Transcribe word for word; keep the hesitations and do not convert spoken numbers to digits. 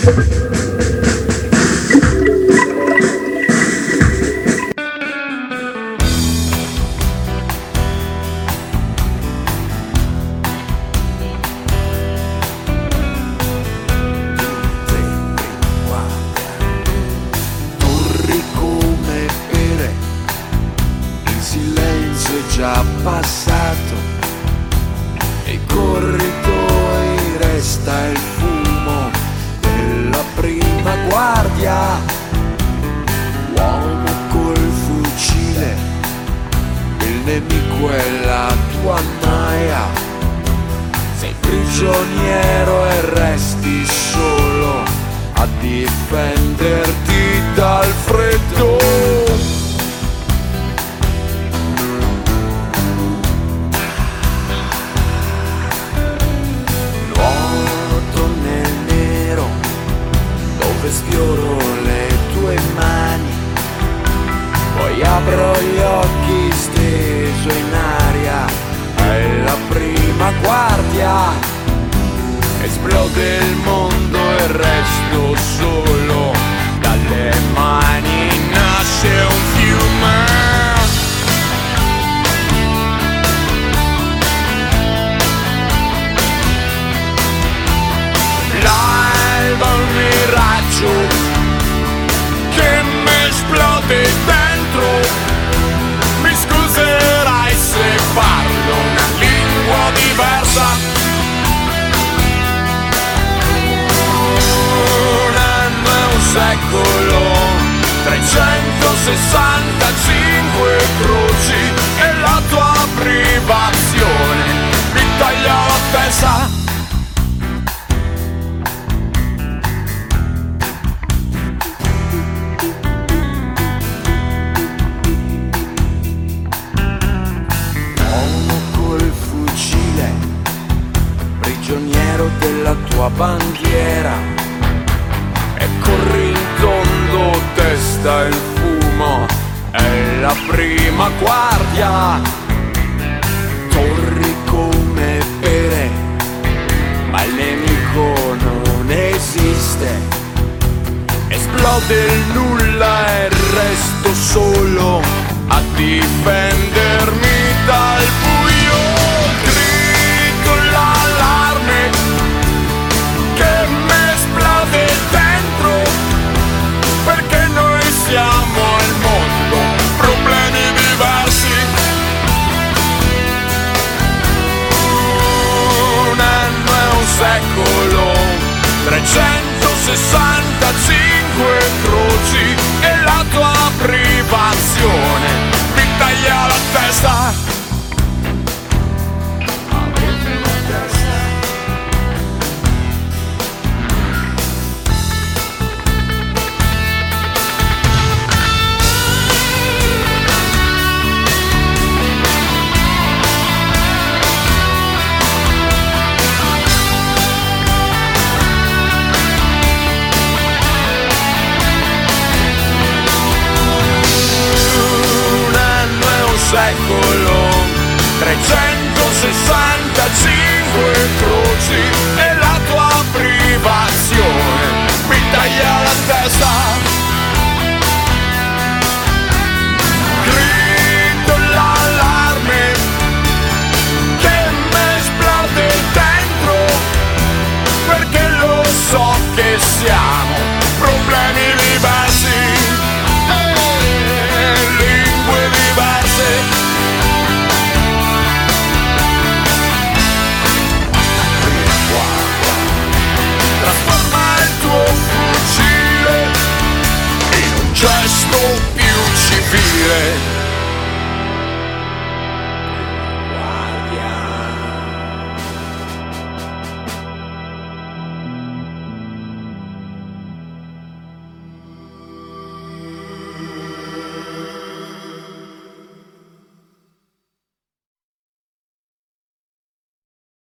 Già passato e i corridoi resta il fumo della prima guardia. Uomo col fucile, il nemico è la tua naia. Sei prigioniero e resti solo a difenderti dal freddo. Sfioro le tue mani, poi apro gli occhi steso in aria, è la prima guardia, esplode il mondo e resto solo, dalle mani nasce un fiume. L'alba è un miraggio che mi esplode dentro. Mi scuserai se parlo una lingua diversa. Un anno e un secolo, trecentosessantacinque croci e la tua privazione mi taglia la testa. Prigioniero della tua bandiera e corri in tondo, testa il fumo, è la prima guardia. Torri come pere, ma il nemico non esiste. Esplode il nulla e resto solo a difendermi dal buio. L'allarme che mi esplode dentro, perché noi siamo al mondo, problemi diversi. Un anno e un secolo, trecentosessantacinque croci e la tua privazione mi taglia la testa. Secolo, trecentosessantacinque croci